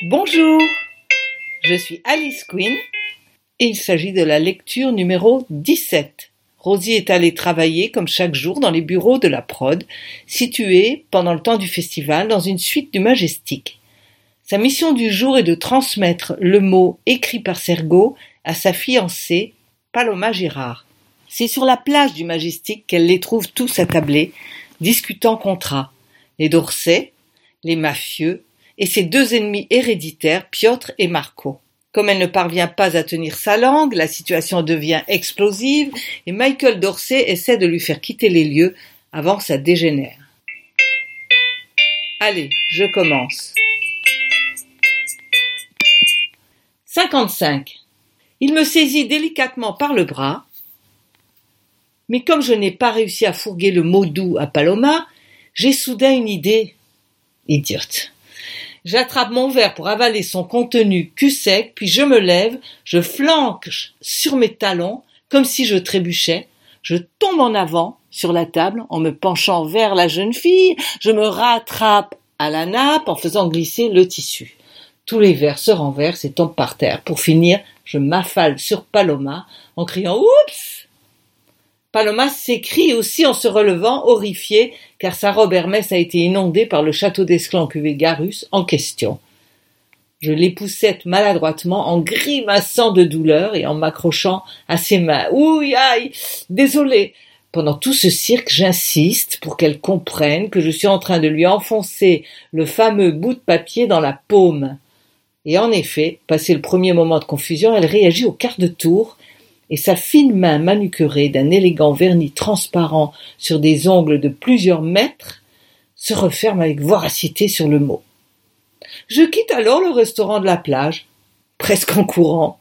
Bonjour, je suis Alice Quinn et il s'agit de la lecture numéro 17. Rosie est allée travailler comme chaque jour dans les bureaux de la prod, situés pendant le temps du festival dans une suite du Majestic. Sa mission du jour est de transmettre le mot écrit par Sergo à sa fiancée, Paloma Girard. C'est sur la plage du Majestic qu'elle les trouve tous attablés, discutant contrat. Les Dorsey, les mafieux et ses deux ennemis héréditaires, Piotr et Marco. Comme elle ne parvient pas à tenir sa langue, la situation devient explosive et Michael Dorsey essaie de lui faire quitter les lieux avant que ça dégénère. Allez, je commence. 55. Il me saisit délicatement par le bras, mais comme je n'ai pas réussi à fourguer le mot doux à Paloma, j'ai soudain une idée. Idiote. J'attrape mon verre pour avaler son contenu cul sec, puis je me lève, je flanque sur mes talons, comme si je trébuchais, je tombe en avant sur la table en me penchant vers la jeune fille, je me rattrape à la nappe en faisant glisser le tissu. Tous les verres se renversent et tombent par terre. Pour finir, je m'affale sur Paloma en criant « Oups !» Paloma s'écrie aussi en se relevant, horrifiée, car sa robe Hermès a été inondée par le château d'Esclans cuvée Garus en question. Je l'époussette maladroitement en grimaçant de douleur et en m'accrochant à ses mains. « Ouille, aïe, désolée !» Pendant tout ce cirque, j'insiste pour qu'elle comprenne que je suis en train de lui enfoncer le fameux bout de papier dans la paume. Et en effet, passé le premier moment de confusion, elle réagit au quart de tour, et sa fine main manucurée d'un élégant vernis transparent sur des ongles de plusieurs mètres se referme avec voracité sur le mot. Je quitte alors le restaurant de la plage, presque en courant.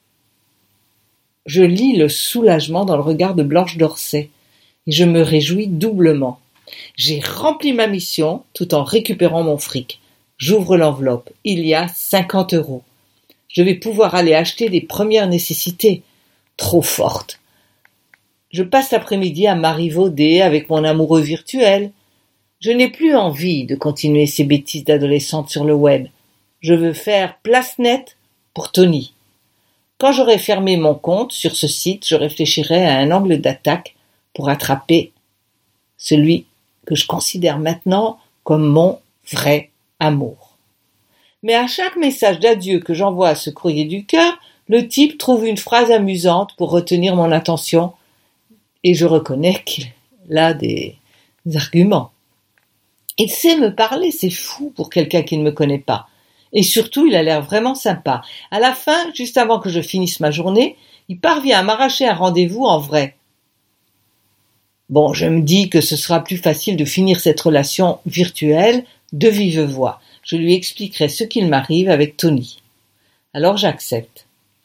Je lis le soulagement dans le regard de Blanche Dorsey, et je me réjouis doublement. J'ai rempli ma mission tout en récupérant mon fric. J'ouvre l'enveloppe. Il y a 50 €. Je vais pouvoir aller acheter des premières nécessités. Trop forte. Je passe l'après-midi à marivauder avec mon amoureux virtuel. Je n'ai plus envie de continuer ces bêtises d'adolescente sur le web. Je veux faire place nette pour Tony. Quand j'aurai fermé mon compte sur ce site, je réfléchirai à un angle d'attaque pour attraper celui que je considère maintenant comme mon vrai amour. Mais à chaque message d'adieu que j'envoie à ce courrier du cœur, le type trouve une phrase amusante pour retenir mon attention, et je reconnais qu'il a des arguments. Il sait me parler, c'est fou pour quelqu'un qui ne me connaît pas. Et surtout, il a l'air vraiment sympa. À la fin, juste avant que je finisse ma journée, il parvient à m'arracher un rendez-vous en vrai. Bon, je me dis que ce sera plus facile de finir cette relation virtuelle de vive voix. Je lui expliquerai ce qu'il m'arrive avec Tony. Alors j'accepte.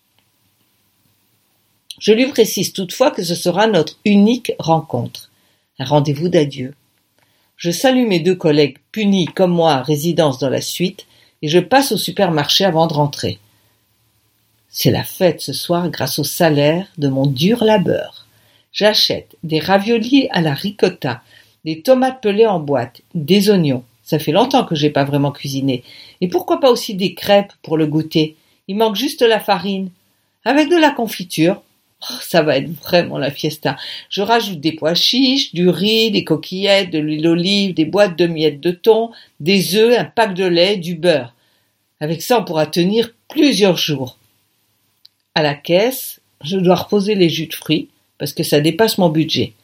Je lui précise toutefois que ce sera notre unique rencontre, un rendez-vous d'adieu. Je salue mes deux collègues punis comme moi à résidence dans la suite et je passe au supermarché avant de rentrer. C'est la fête ce soir grâce au salaire de mon dur labeur. J'achète des raviolis à la ricotta, des tomates pelées en boîte, des oignons. Ça fait longtemps que j'ai pas vraiment cuisiné. Et pourquoi pas aussi des crêpes pour le goûter? Il manque juste la farine. Avec de la confiture. Oh, ça va être vraiment la fiesta. Je rajoute des pois chiches, du riz, des coquillettes, de l'huile d'olive, des boîtes de miettes de thon, des œufs, un pack de lait, du beurre. Avec ça, on pourra tenir plusieurs jours. À la caisse, je dois reposer les jus de fruits parce que ça dépasse mon budget.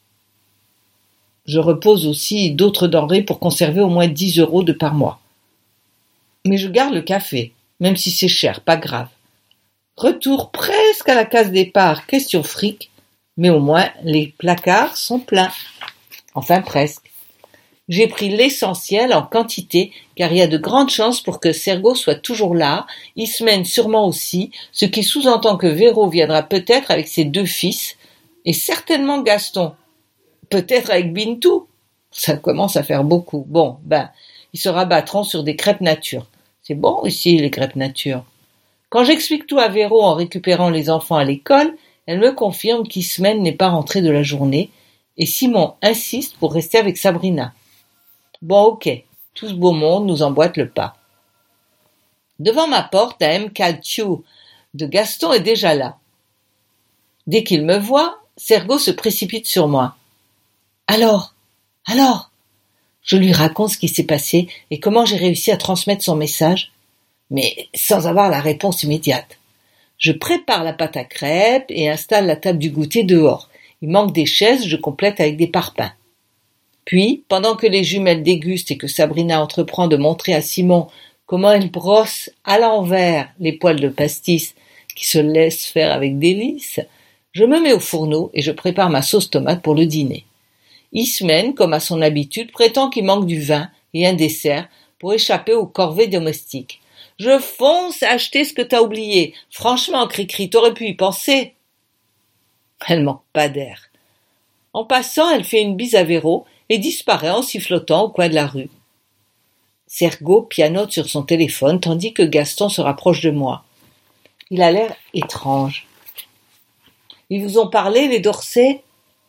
Je repose aussi d'autres denrées pour conserver au moins 10 € de par mois. Mais je garde le café, même si c'est cher, pas grave. Retour presque à la case départ, question fric, mais au moins les placards sont pleins. Enfin presque. J'ai pris l'essentiel en quantité, car il y a de grandes chances pour que Sergo soit toujours là, Ismène sûrement aussi, ce qui sous-entend que Véro viendra peut-être avec ses 2 fils, et certainement Gaston. Peut-être avec Bintou. Ça commence à faire beaucoup. Bon, ils se rabattront sur des crêpes nature. C'est bon ici, les crêpes nature. Quand j'explique tout à Véro en récupérant les enfants à l'école, elle me confirme qu'Ismène n'est pas rentrée de la journée, et Simon insiste pour rester avec Sabrina. Bon, ok, tout ce beau monde nous emboîte le pas. Devant ma porte, la MK2 de Gaston est déjà là. Dès qu'il me voit, Sergo se précipite sur moi. Alors, je lui raconte ce qui s'est passé et comment j'ai réussi à transmettre son message, mais sans avoir la réponse immédiate. Je prépare la pâte à crêpes et installe la table du goûter dehors. Il manque des chaises, je complète avec des parpaings. Puis, pendant que les jumelles dégustent et que Sabrina entreprend de montrer à Simon comment elle brosse à l'envers les poils de pastis qui se laissent faire avec délice, je me mets au fourneau et je prépare ma sauce tomate pour le dîner. Ismène, comme à son habitude, prétend qu'il manque du vin et un dessert pour échapper aux corvées domestiques. « Je fonce acheter ce que t'as oublié. Franchement, Cricri, t'aurais pu y penser. » Elle manque pas d'air. En passant, elle fait une bise à Véro et disparaît en sifflotant au coin de la rue. Sergo pianote sur son téléphone tandis que Gaston se rapproche de moi. Il a l'air étrange. « Ils vous ont parlé, les Dorsey ?»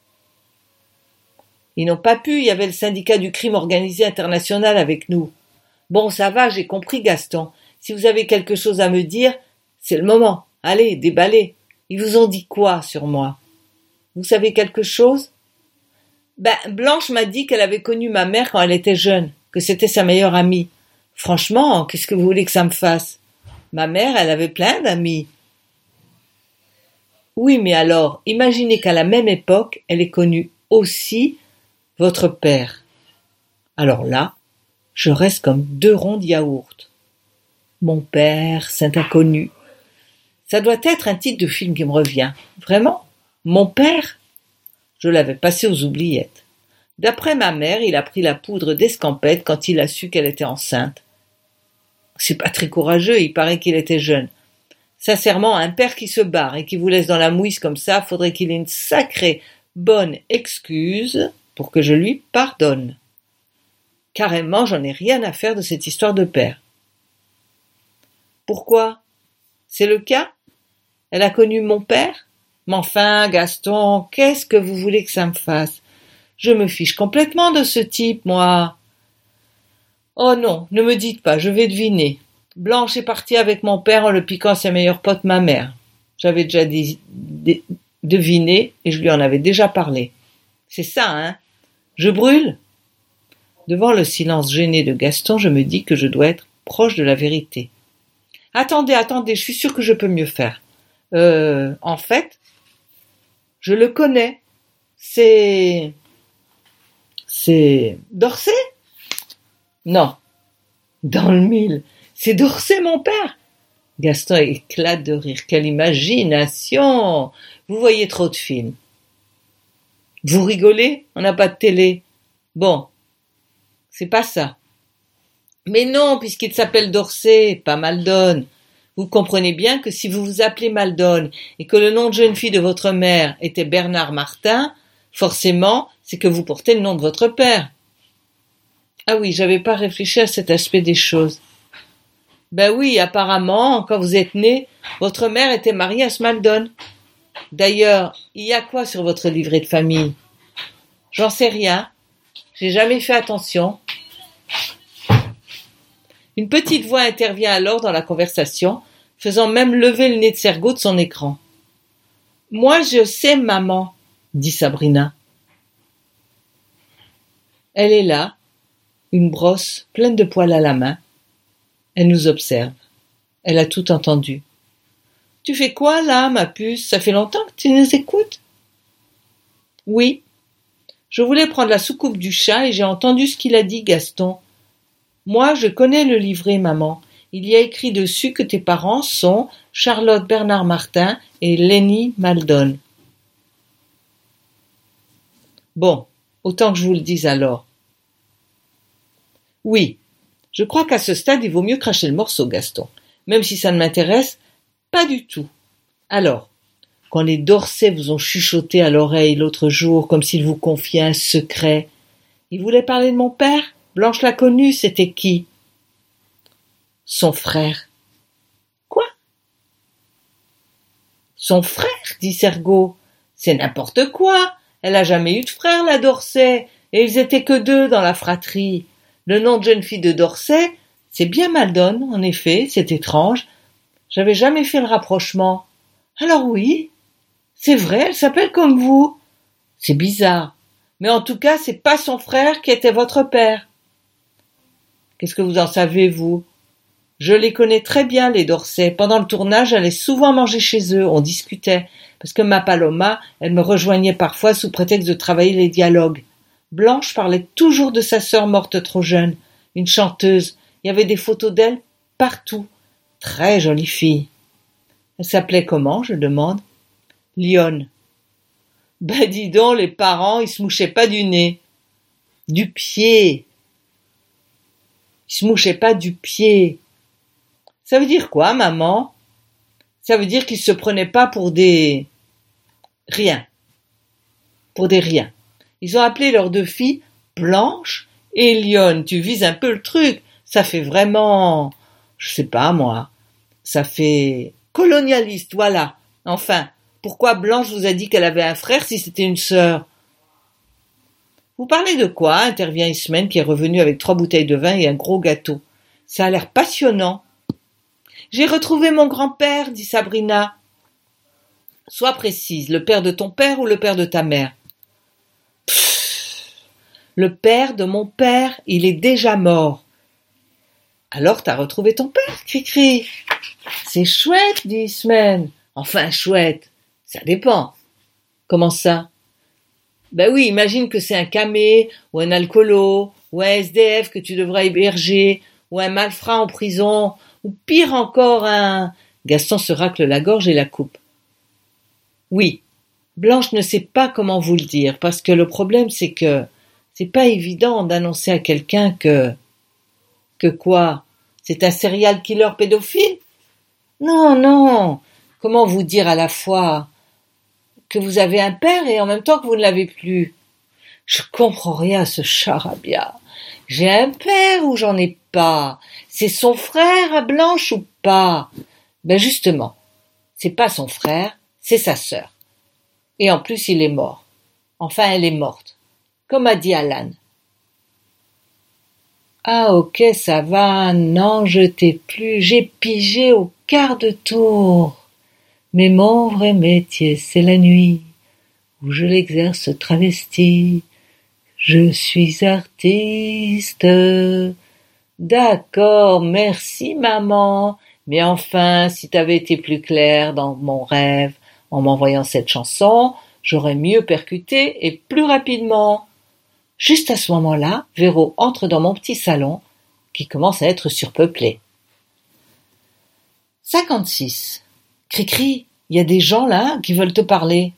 Ils n'ont pas pu, il y avait le syndicat du crime organisé international avec nous. Bon, ça va, j'ai compris, Gaston. Si vous avez quelque chose à me dire, c'est le moment. Allez, déballez. Ils vous ont dit quoi sur moi? Vous savez quelque chose? Blanche m'a dit qu'elle avait connu ma mère quand elle était jeune, que c'était sa meilleure amie. Franchement, qu'est-ce que vous voulez que ça me fasse? Ma mère, elle avait plein d'amis. Oui, mais alors, imaginez qu'à la même époque, elle ait connu aussi votre père. Alors là, je reste comme 2 ronds de yaourt. Mon père, saint inconnu. Ça doit être un titre de film qui me revient. Vraiment? Mon père? Je l'avais passé aux oubliettes. D'après ma mère, il a pris la poudre d'escampette quand il a su qu'elle était enceinte. C'est pas très courageux, il paraît qu'il était jeune. Sincèrement, un père qui se barre et qui vous laisse dans la mouise comme ça, faudrait qu'il ait une sacrée bonne excuse pour que je lui pardonne. Carrément, j'en ai rien à faire de cette histoire de père. Pourquoi? C'est le cas? Elle a connu mon père? Mais enfin, Gaston, qu'est-ce que vous voulez que ça me fasse? Je me fiche complètement de ce type, moi. Oh non, ne me dites pas, je vais deviner. Blanche est partie avec mon père en le piquant à sa meilleure pote, ma mère. J'avais déjà deviné et je lui en avais déjà parlé. C'est ça, hein? Je brûle? Devant le silence gêné de Gaston, je me dis que je dois être proche de la vérité. Attendez, je suis sûre que je peux mieux faire. En fait, je le connais. C'est Dorsey? Non. Dans le mille. C'est Dorsey, mon père. Gaston éclate de rire. Quelle imagination! Vous voyez trop de films. Vous rigolez? On n'a pas de télé. Bon. C'est pas ça. Mais non, puisqu'il s'appelle Dorsey, pas Maldon. Vous comprenez bien que si vous vous appelez Maldon et que le nom de jeune fille de votre mère était Bernard Martin, forcément, c'est que vous portez le nom de votre père. Ah oui, j'avais pas réfléchi à cet aspect des choses. Ben oui, apparemment, quand vous êtes né, votre mère était mariée à ce Maldon. D'ailleurs, il y a quoi sur votre livret de famille? J'en sais rien. J'ai jamais fait attention. Une petite voix intervient alors dans la conversation, faisant même lever le nez de Sergo de son écran. « Moi, je sais, maman, » dit Sabrina. Elle est là, une brosse pleine de poils à la main. Elle nous observe. Elle a tout entendu. « Tu fais quoi, là, ma puce? Ça fait longtemps que tu nous écoutes? » « Oui. Je voulais prendre la soucoupe du chat et j'ai entendu ce qu'il a dit, Gaston. Moi, je connais le livret, maman. Il y a écrit dessus que tes parents sont Charlotte Bernard Martin et Lenny Maldon. Bon, autant que je vous le dise alors. Oui, je crois qu'à ce stade, il vaut mieux cracher le morceau, Gaston. Même si ça ne m'intéresse pas du tout. Alors, quand les Dorsey vous ont chuchoté à l'oreille l'autre jour, comme s'ils vous confiaient un secret, ils voulaient parler de mon père? Blanche l'a connu, c'était qui? Son frère. Quoi? Son frère, dit Sergo. C'est n'importe quoi. Elle a jamais eu de frère, la Dorsey, et ils étaient que 2 dans la fratrie. Le nom de jeune fille de Dorsey, C'est bien Maldon, en effet, c'est étrange. J'avais jamais fait le rapprochement. Alors oui, c'est vrai, elle s'appelle comme vous. C'est bizarre. Mais en tout cas, c'est pas son frère qui était votre père. Qu'est-ce que vous en savez, vous? Je les connais très bien, les Dorsey. Pendant le tournage, j'allais souvent manger chez eux, on discutait. Parce que ma Paloma, elle me rejoignait parfois sous prétexte de travailler les dialogues. Blanche parlait toujours de sa sœur morte trop jeune, une chanteuse. Il y avait des photos d'elle partout. Très jolie fille. Elle s'appelait comment, je demande? Lionne. Ben dis donc, les parents, ils se mouchaient pas du nez. Du pied. Ils se mouchaient pas du pied. Ça veut dire quoi, maman? Ça veut dire qu'ils se prenaient pas pour des... rien. Pour des riens. Ils ont appelé leurs deux filles Blanche et Lionne. Tu vises un peu le truc. Ça fait vraiment... je sais pas, moi. Ça fait... colonialiste, voilà. Enfin, pourquoi Blanche vous a dit qu'elle avait un frère si c'était une sœur? Vous parlez de quoi? Intervient Ismène qui est revenu avec 3 bouteilles de vin et un gros gâteau. Ça a l'air passionnant. J'ai retrouvé mon grand-père, dit Sabrina. Sois précise, le père de ton père ou le père de ta mère? Le père de mon père, il est déjà mort. Alors t'as retrouvé ton père, Cricri. C'est chouette, dit Ismène. Enfin, chouette. Ça dépend. Comment ça? Ben oui, imagine que c'est un camé, ou un alcoolo, ou un SDF que tu devras héberger, ou un malfrat en prison, ou pire encore un... Gaston se racle la gorge et la coupe. Oui, Blanche ne sait pas comment vous le dire, parce que le problème c'est que c'est pas évident d'annoncer à quelqu'un que... Que quoi? C'est un serial killer pédophile? Non, non. Comment vous dire à la fois que vous avez un père et en même temps que vous ne l'avez plus? Je comprends rien à ce charabia. J'ai un père ou j'en ai pas? C'est son frère à Blanche ou pas? Ben justement, c'est pas son frère, c'est sa sœur. Et en plus il est mort. Enfin elle est morte. Comme a dit Alan. Ah ok, ça va, non, je t'ai plus, j'ai pigé au quart de tour. Mais mon vrai métier, c'est la nuit, où je l'exerce travesti. Je suis artiste. D'accord, merci maman. Mais enfin, si t'avais été plus claire dans mon rêve, en m'envoyant cette chanson, j'aurais mieux percuté et plus rapidement. Juste à ce moment-là, Véro entre dans mon petit salon, qui commence à être surpeuplé. 56. Cricri, il y a des gens là qui veulent te parler.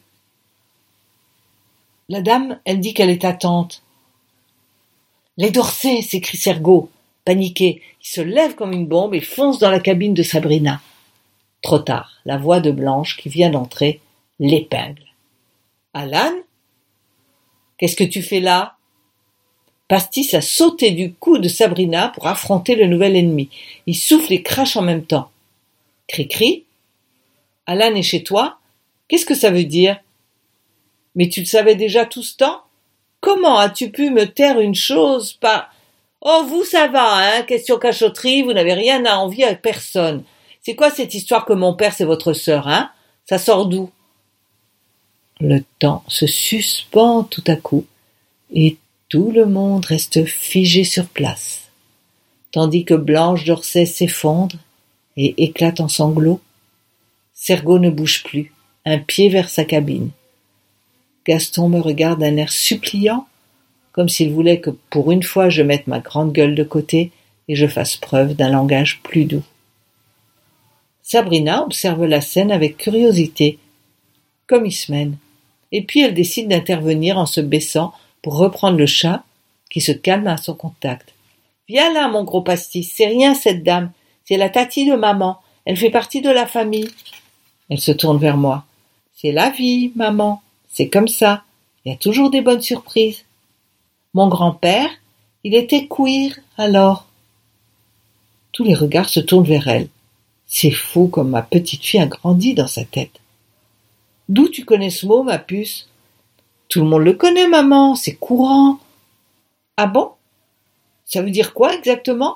La dame, elle dit qu'elle est ta tante. Les Dorsey, s'écrie Sergo, paniqué. Il se lève comme une bombe et fonce dans la cabine de Sabrina. Trop tard, la voix de Blanche, qui vient d'entrer, l'épingle. Alan? Qu'est-ce que tu fais là? Pastis a sauté du cou de Sabrina pour affronter le nouvel ennemi. Il souffle et crache en même temps. Cri-cri? Alan est chez toi? Qu'est-ce que ça veut dire? Mais tu le savais déjà tout ce temps? Comment as-tu pu me taire une chose par... Oh, vous, ça va, hein? Question cachotterie, vous n'avez rien à envier à personne. C'est quoi cette histoire que mon père c'est votre sœur, hein? Ça sort d'où? Le temps se suspend tout à coup, et tout le monde reste figé sur place, tandis que Blanche Dorsey s'effondre et éclate en sanglots. Sergo ne bouge plus, un pied vers sa cabine. Gaston me regarde d'un air suppliant, comme s'il voulait que pour une fois je mette ma grande gueule de côté et je fasse preuve d'un langage plus doux. Sabrina observe la scène avec curiosité, comme Ismène, et puis elle décide d'intervenir en se baissant pour reprendre le chat, qui se calme à son contact. « Viens là, mon gros pastis, c'est rien cette dame, c'est la tati de maman, elle fait partie de la famille. » Elle se tourne vers moi. « C'est la vie, maman, c'est comme ça, il y a toujours des bonnes surprises. » Mon grand-père, il était queer, alors. Tous les regards se tournent vers elle. C'est fou comme ma petite fille a grandi dans sa tête. « D'où tu connais ce mot, ma puce? » « Tout le monde le connaît, maman, c'est courant. » « Ah bon? Ça veut dire quoi exactement? »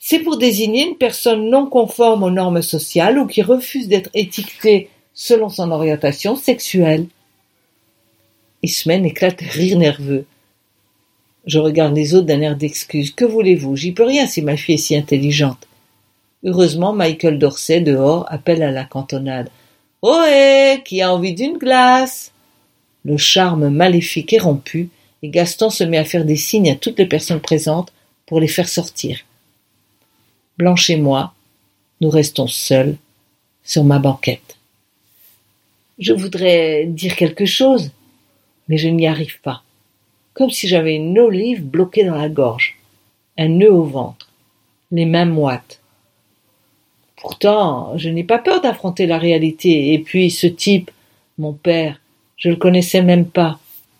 C'est pour désigner une personne non conforme aux normes sociales ou qui refuse d'être étiquetée selon son orientation sexuelle. Ismène éclate de rire nerveux. Je regarde les autres d'un air d'excuse. Que voulez-vous? J'y peux rien si ma fille est si intelligente. Heureusement, Michael Dorsey, dehors, appelle à la cantonade. « Ohé, qui a envie d'une glace ?» Le charme maléfique est rompu et Gaston se met à faire des signes à toutes les personnes présentes pour les faire sortir. Blanche et moi, nous restons seuls sur ma banquette. Je voudrais dire quelque chose, mais je n'y arrive pas, comme si j'avais une olive bloquée dans la gorge, un nœud au ventre, les mains moites. Pourtant, je n'ai pas peur d'affronter la réalité, et puis ce type, mon père, je le connaissais même pas.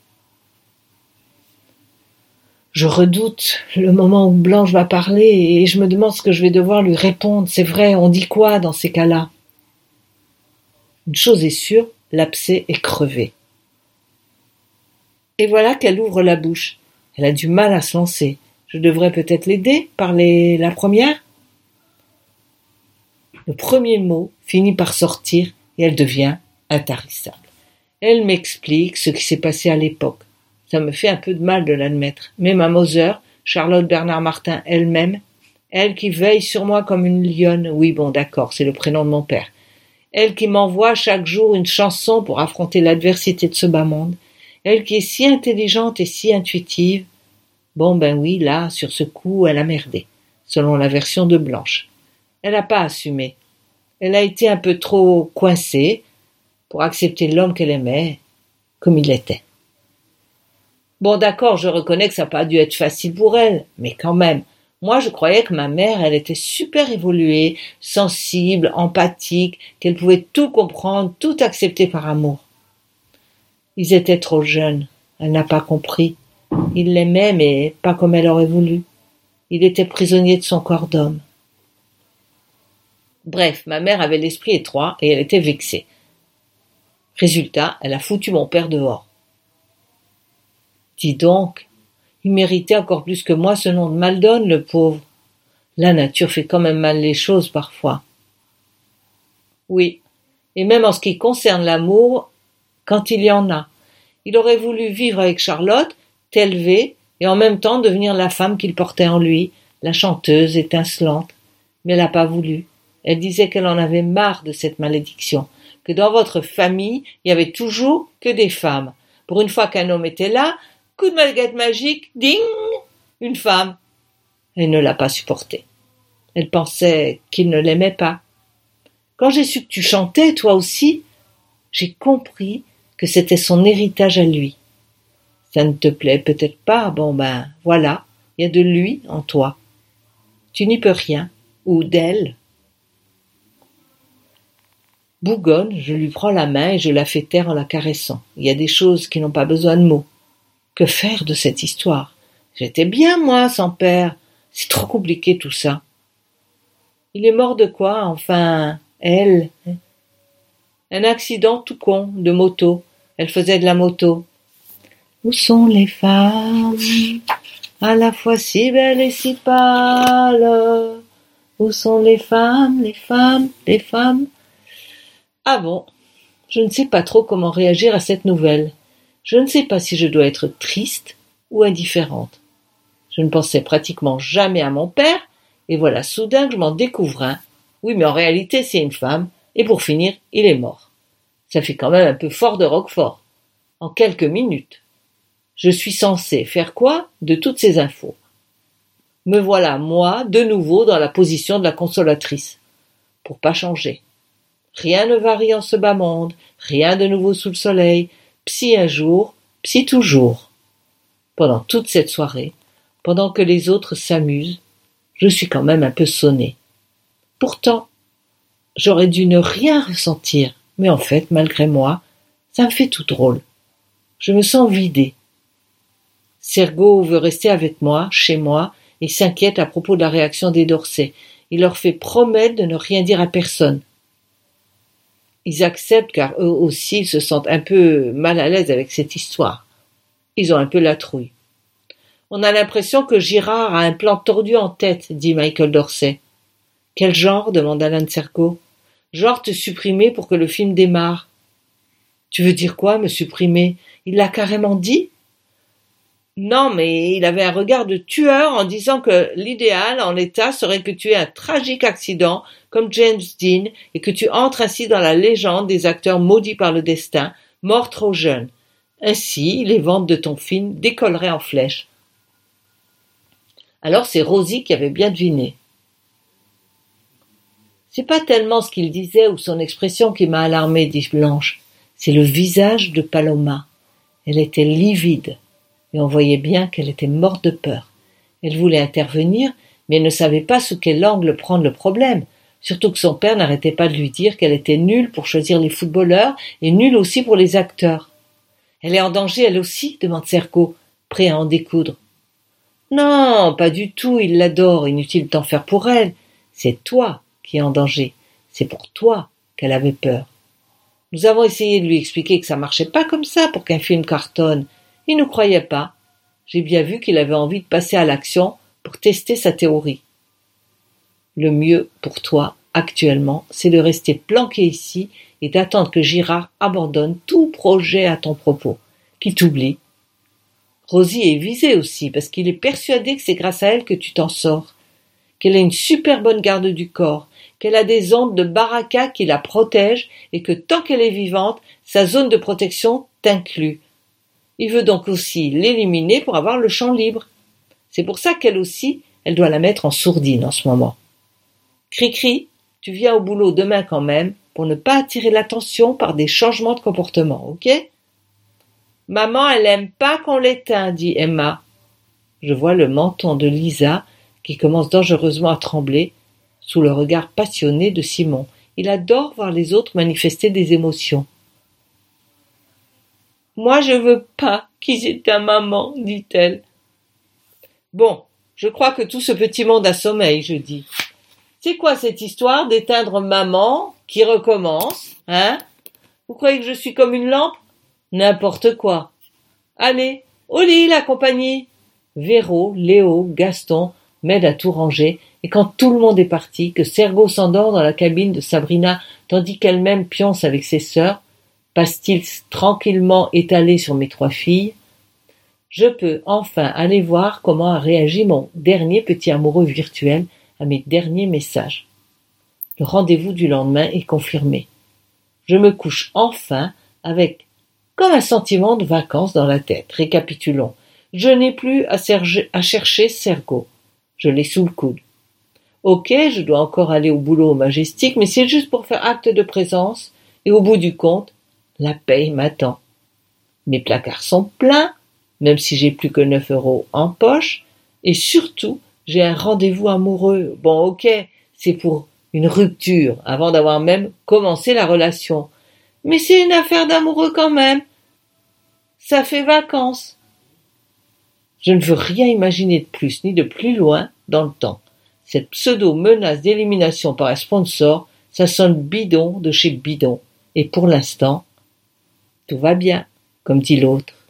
Je redoute le moment où Blanche va parler et je me demande ce que je vais devoir lui répondre. C'est vrai, on dit quoi dans ces cas-là? Une chose est sûre, l'abcès est crevé. Et voilà qu'elle ouvre la bouche. Elle a du mal à se lancer. Je devrais peut-être l'aider, parler la première? Le premier mot finit par sortir et elle devient intarissable. Elle m'explique ce qui s'est passé à l'époque. Ça me fait un peu de mal de l'admettre. Mais ma Moser, Charlotte Bernard Martin elle-même, elle qui veille sur moi comme une lionne, oui bon d'accord, c'est le prénom de mon père, elle qui m'envoie chaque jour une chanson pour affronter l'adversité de ce bas monde, elle qui est si intelligente et si intuitive, bon ben oui, là, sur ce coup, elle a merdé, selon la version de Blanche. Elle n'a pas assumé. Elle a été un peu trop coincée pour accepter l'homme qu'elle aimait comme il était. Bon d'accord, je reconnais que ça n'a pas dû être facile pour elle, mais quand même, moi je croyais que ma mère, elle était super évoluée, sensible, empathique, qu'elle pouvait tout comprendre, tout accepter par amour. Ils étaient trop jeunes, elle n'a pas compris. Il l'aimait, mais pas comme elle aurait voulu. Il était prisonnier de son corps d'homme. Bref, ma mère avait l'esprit étroit et elle était vexée. Résultat, elle a foutu mon père dehors. Dis donc, il méritait encore plus que moi ce nom de Maldon, le pauvre. La nature fait quand même mal les choses parfois. Oui, et même en ce qui concerne l'amour, quand il y en a. Il aurait voulu vivre avec Charlotte, t'élever, et en même temps devenir la femme qu'il portait en lui, la chanteuse étincelante. Mais elle n'a pas voulu. Elle disait qu'elle en avait marre de cette malédiction, que dans votre famille, il y avait toujours que des femmes. Pour une fois qu'un homme était là, coup de baguette magique, ding, une femme. Elle ne l'a pas supporté. Elle pensait qu'il ne l'aimait pas. Quand j'ai su que tu chantais, toi aussi, j'ai compris que c'était son héritage à lui. Ça ne te plaît peut-être pas, bon ben, voilà, il y a de lui en toi. Tu n'y peux rien, ou d'elle. Bougonne, je lui prends la main et je la fais taire en la caressant. Il y a des choses qui n'ont pas besoin de mots. Que faire de cette histoire? J'étais bien, moi, sans père. C'est trop compliqué, tout ça. Il est mort de quoi, enfin, elle? Un accident tout con, de moto. Elle faisait de la moto. Où sont les femmes, à la fois si belles et si pâles? Où sont les femmes, les femmes, les femmes? Ah bon, je ne sais pas trop comment réagir à cette nouvelle. Je ne sais pas si je dois être triste ou indifférente. Je ne pensais pratiquement jamais à mon père, et voilà soudain que je m'en découvre un. Oui, mais en réalité, c'est une femme, et pour finir, il est mort. Ça fait quand même un peu fort de Roquefort. En quelques minutes. Je suis censée faire quoi de toutes ces infos? Me voilà, moi, de nouveau dans la position de la consolatrice. Pour pas changer. Rien ne varie en ce bas monde, rien de nouveau sous le soleil, psy un jour, psy toujours. Pendant toute cette soirée, pendant que les autres s'amusent, je suis quand même un peu sonnée. Pourtant, j'aurais dû ne rien ressentir, mais en fait, malgré moi, ça me fait tout drôle. Je me sens vidée. Sergo veut rester avec moi, chez moi, et s'inquiète à propos de la réaction des Dorsey. Il leur fait promettre de ne rien dire à personne. Ils acceptent car eux aussi ils se sentent un peu mal à l'aise avec cette histoire. Ils ont un peu la trouille. On a l'impression que Girard a un plan tordu en tête, dit Michael Dorsey. Quel genre? Demanda Alan Serko. Genre te supprimer pour que le film démarre. Tu veux dire quoi, me supprimer? Il l'a carrément dit? Non, mais il avait un regard de tueur en disant que l'idéal en l'état serait que tu aies un tragique accident comme James Dean et que tu entres ainsi dans la légende des acteurs maudits par le destin, morts trop jeunes. Ainsi, les ventes de ton film décolleraient en flèche. Alors c'est Rosie qui avait bien deviné. C'est pas tellement ce qu'il disait ou son expression qui m'a alarmée, dit Blanche. C'est le visage de Paloma. Elle était livide, et on voyait bien qu'elle était morte de peur. Elle voulait intervenir, mais elle ne savait pas sous quel angle prendre le problème, surtout que son père n'arrêtait pas de lui dire qu'elle était nulle pour choisir les footballeurs et nulle aussi pour les acteurs. « Elle est en danger, elle aussi ?» demande Serko, prêt à en découdre. « Non, pas du tout, il l'adore, inutile d'en faire pour elle. C'est toi qui es en danger, c'est pour toi qu'elle avait peur. » Nous avons essayé de lui expliquer que ça marchait pas comme ça pour qu'un film cartonne. Il ne croyait pas. J'ai bien vu qu'il avait envie de passer à l'action pour tester sa théorie. Le mieux pour toi, actuellement, c'est de rester planqué ici et d'attendre que Girard abandonne tout projet à ton propos, qu'il t'oublie. Rosie est visée aussi, parce qu'il est persuadé que c'est grâce à elle que tu t'en sors, qu'elle a une super bonne garde du corps, qu'elle a des ondes de baraka qui la protègent et que tant qu'elle est vivante, sa zone de protection t'inclut. Il veut donc aussi l'éliminer pour avoir le champ libre. C'est pour ça qu'elle aussi, elle doit la mettre en sourdine en ce moment. Cri-cri, tu viens au boulot demain quand même pour ne pas attirer l'attention par des changements de comportement, ok? Maman, elle aime pas qu'on l'éteint, dit Emma. Je vois le menton de Lisa qui commence dangereusement à trembler sous le regard passionné de Simon. Il adore voir les autres manifester des émotions. « Moi, je veux pas qu'ils éteignent maman, dit-elle. Bon, je crois que tout ce petit monde a sommeil, je dis. C'est quoi cette histoire d'éteindre maman qui recommence, hein? Vous croyez que je suis comme une lampe? N'importe quoi. Allez, au lit, la compagnie. Véro, Léo, Gaston m'aident à tout ranger, et quand tout le monde est parti, que Sergo s'endort dans la cabine de Sabrina tandis qu'elle-même pionce avec ses sœurs, passe-t-il tranquillement étalé sur mes 3 filles, je peux enfin aller voir comment a réagi mon dernier petit amoureux virtuel à mes derniers messages. Le rendez-vous du lendemain est confirmé. Je me couche enfin avec comme un sentiment de vacances dans la tête. Récapitulons. Je n'ai plus à chercher Sergo. Je l'ai sous le coude. Ok, je dois encore aller au boulot au Majestic, mais c'est juste pour faire acte de présence, et au bout du compte, la paye m'attend. Mes placards sont pleins, même si j'ai plus que 9 € en poche, et surtout, j'ai un rendez-vous amoureux. Bon, ok, c'est pour une rupture, avant d'avoir même commencé la relation. Mais c'est une affaire d'amoureux quand même. Ça fait vacances. Je ne veux rien imaginer de plus ni de plus loin dans le temps. Cette pseudo-menace d'élimination par un sponsor, ça sonne bidon de chez bidon. Et pour l'instant, tout va bien, comme dit l'autre.